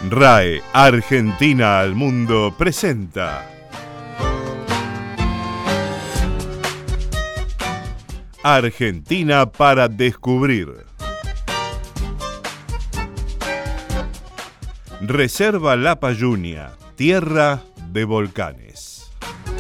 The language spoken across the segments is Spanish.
RAE Argentina al Mundo presenta Argentina para descubrir. Reserva La Payunia, tierra de volcanes.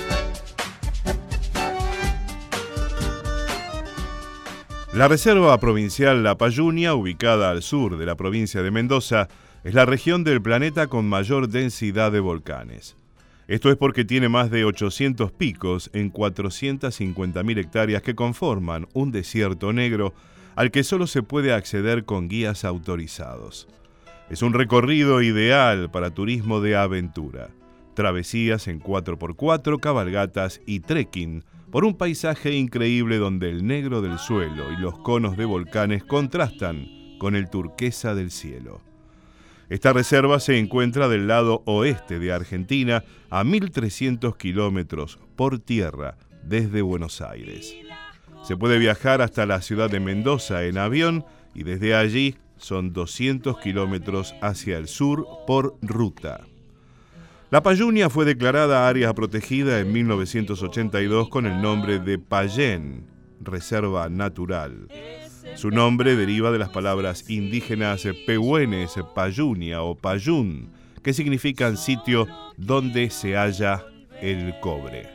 La Reserva Provincial La Payunia, ubicada al sur de la provincia de Mendoza, es la región del planeta con mayor densidad de volcanes. Esto es porque tiene más de 800 picos en 450.000 hectáreas que conforman un desierto negro al que solo se puede acceder con guías autorizados. Es un recorrido ideal para turismo de aventura, travesías en 4x4, cabalgatas y trekking por un paisaje increíble donde el negro del suelo y los conos de volcanes contrastan con el turquesa del cielo. Esta reserva se encuentra del lado oeste de Argentina, a 1.300 kilómetros por tierra desde Buenos Aires. Se puede viajar hasta la ciudad de Mendoza en avión y desde allí son 200 kilómetros hacia el sur por ruta. La Payunia fue declarada área protegida en 1982 con el nombre de Payén, Reserva Natural. Su nombre deriva de las palabras indígenas pehuenes, Payunia o Payún, que significan sitio donde se halla el cobre.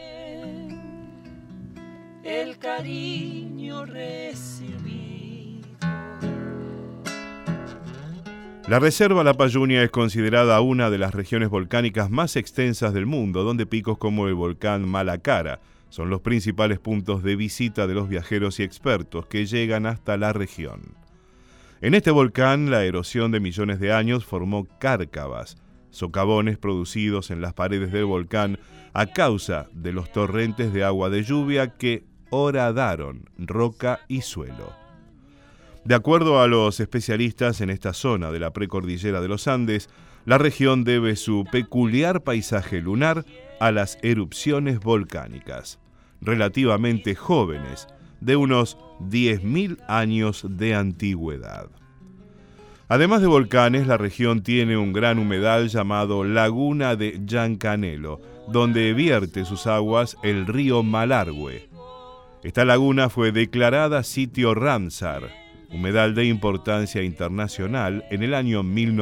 El cariño recibido. La Reserva La Payunia es considerada una de las regiones volcánicas más extensas del mundo, donde picos como el volcán Malacara son los principales puntos de visita de los viajeros y expertos que llegan hasta la región. En este volcán, la erosión de millones de años formó cárcavas, socavones producidos en las paredes del volcán a causa de los torrentes de agua de lluvia que horadaron roca y suelo. De acuerdo a los especialistas en esta zona de la precordillera de los Andes, la región debe su peculiar paisaje lunar a las erupciones volcánicas, relativamente jóvenes, de unos 10.000 años de antigüedad. Además de volcanes, la región tiene un gran humedal llamado Laguna de Llancanelo, donde vierte sus aguas el río Malargüe. Esta laguna fue declarada sitio Ramsar, humedal de importancia internacional, en el año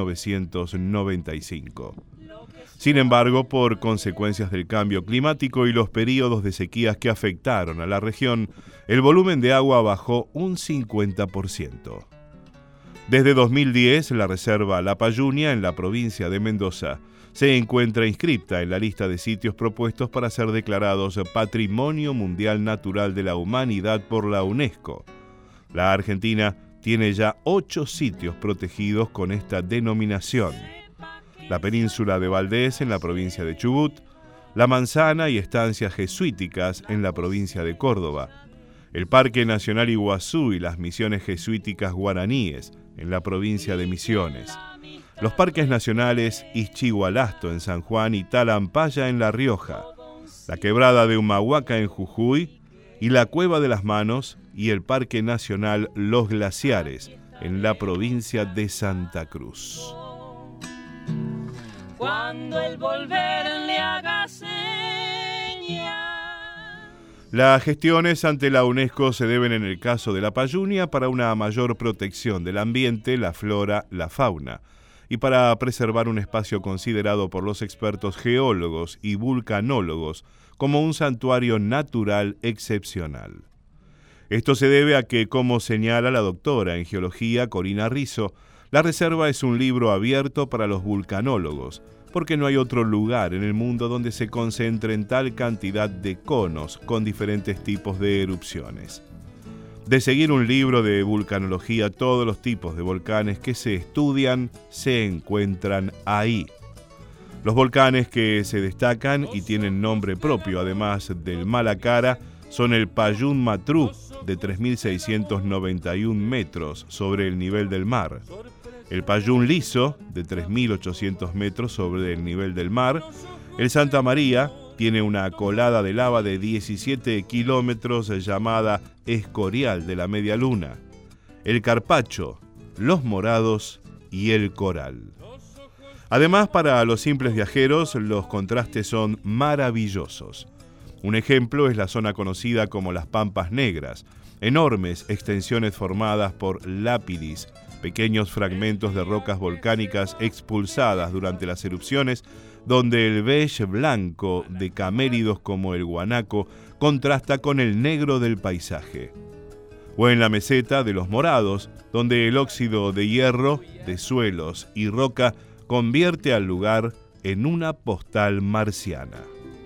1995. Sin embargo, por consecuencias del cambio climático y los períodos de sequías que afectaron a la región, el volumen de agua bajó un 50%. Desde 2010, la Reserva La Payunia, en la provincia de Mendoza, se encuentra inscripta en la lista de sitios propuestos para ser declarados Patrimonio Mundial Natural de la Humanidad por la UNESCO. La Argentina tiene ya 8 sitios protegidos con esta denominación: la península de Valdés en la provincia de Chubut, la Manzana y estancias jesuíticas en la provincia de Córdoba, el Parque Nacional Iguazú y las misiones jesuíticas guaraníes en la provincia de Misiones, los parques nacionales Ixchigualasto en San Juan y Talampaya en La Rioja, la quebrada de Humahuaca en Jujuy y la Cueva de las Manos y el Parque Nacional Los Glaciares en la provincia de Santa Cruz. Cuando el volver le haga señas. Las gestiones ante la UNESCO se deben en el caso de La Payunia para una mayor protección del ambiente, la flora, la fauna, y para preservar un espacio considerado por los expertos geólogos y vulcanólogos como un santuario natural excepcional. Esto se debe a que, como señala la doctora en geología Corina Rizzo, la reserva es un libro abierto para los vulcanólogos, porque no hay otro lugar en el mundo donde se concentren tal cantidad de conos con diferentes tipos de erupciones. De seguir un libro de vulcanología, todos los tipos de volcanes que se estudian se encuentran ahí. Los volcanes que se destacan y tienen nombre propio, además del Malacara, son el Payún Matrú, de 3.691 metros sobre el nivel del mar, el Payún Liso, de 3.800 metros sobre el nivel del mar, el Santa María, tiene una colada de lava de 17 kilómetros llamada Escorial de la Media Luna, el Carpacho, los Morados y el Coral. Además, para los simples viajeros, los contrastes son maravillosos. Un ejemplo es la zona conocida como las Pampas Negras, enormes extensiones formadas por lápidis, pequeños fragmentos de rocas volcánicas expulsadas durante las erupciones, donde el beige blanco de caméridos como el guanaco contrasta con el negro del paisaje. O en la meseta de los Morados, donde el óxido de hierro, de suelos y roca convierte al lugar en una postal marciana.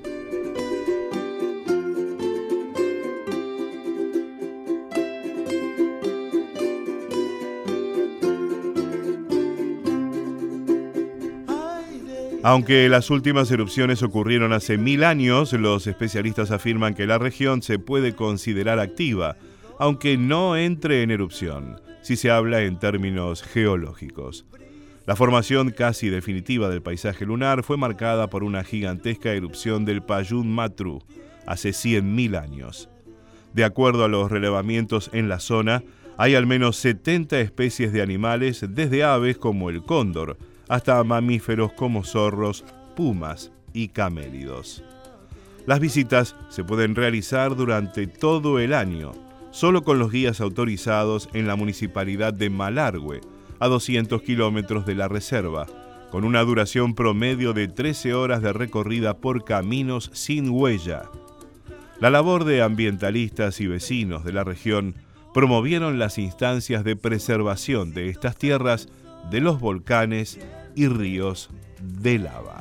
Aunque las últimas erupciones ocurrieron hace 1000 años, los especialistas afirman que la región se puede considerar activa, aunque no entre en erupción, si se habla en términos geológicos. La formación casi definitiva del paisaje lunar fue marcada por una gigantesca erupción del Payún Matru hace 100.000 años. De acuerdo a los relevamientos en la zona, hay al menos 70 especies de animales, desde aves como el cóndor, hasta mamíferos como zorros, pumas y camélidos. Las visitas se pueden realizar durante todo el año, solo con los guías autorizados en la municipalidad de Malargüe, a 200 kilómetros de la reserva, con una duración promedio de 13 horas de recorrida por caminos sin huella. La labor de ambientalistas y vecinos de la región promovieron las instancias de preservación de estas tierras, de los volcanes y ríos de lava.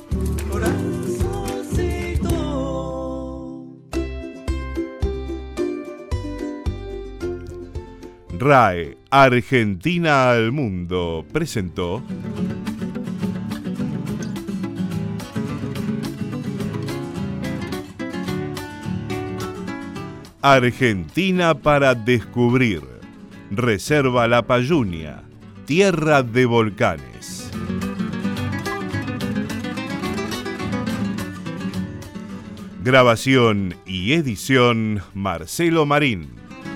RAE Argentina al Mundo presentó Argentina para descubrir. Reserva La Payunia, tierra de volcanes. Grabación y edición Marcelo Marín.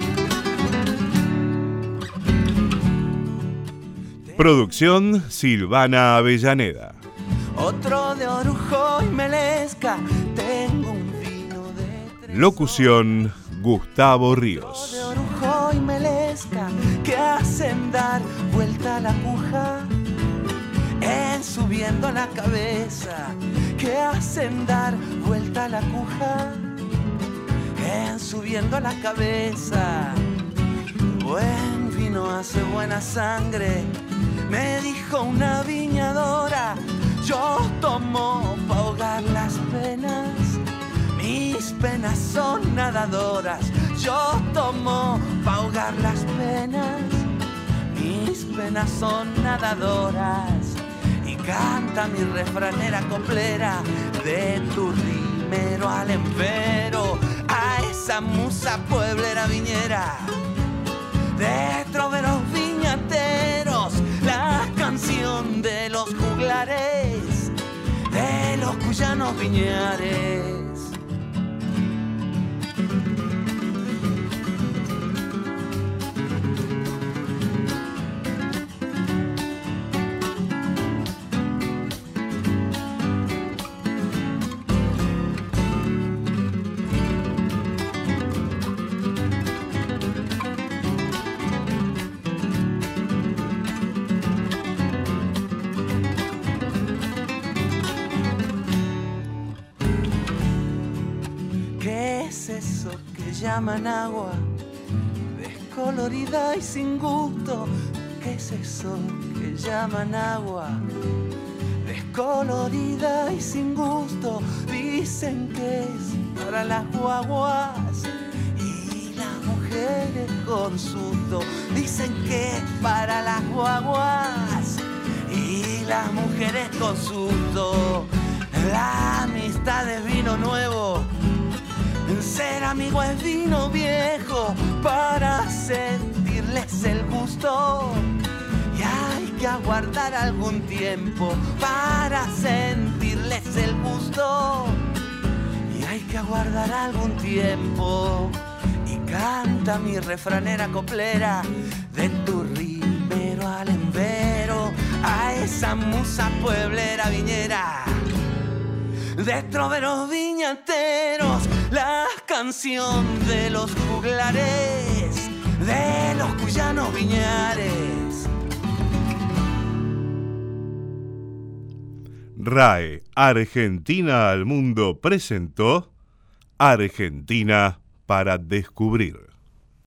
Producción Silvana Avellaneda. Otro de Orujo y Melesca, tengo un vino de Locución Gustavo Ríos. de Orujo y Melesca que hacen dar vuelta a la aguja en subiendo la cabeza, que hacen dar vuelta a la aguja en subiendo la cabeza. Buen vino hace buena sangre, me dijo una viñadora. Yo tomo pa' ahogar las penas, mis penas son nadadoras. Yo tomo pa' ahogar las penas, mis penas son nadadoras. Y canta mi refranera coplera, de tu rimero al empero, a esa musa pueblera viñera, de troveros viñateros, la canción de los juglares, de los cuyanos viñares. Llaman agua descolorida y sin gusto. ¿Qué es eso que llaman agua descolorida y sin gusto? Dicen que es para las guaguas y las mujeres con susto. Dicen que es para las guaguas y las mujeres con susto. La amistad es vino nuevo, ser amigo es vino viejo, para sentirles el gusto. Y hay que aguardar algún tiempo para sentirles el gusto. Y hay que aguardar algún tiempo. Y canta mi refranera coplera, de tu rimero al empero, a esa musa pueblera viñera de troveros viñateros, la canción de los juglares, de los cuyanos viñares. RAE Argentina al Mundo presentó Argentina para descubrir.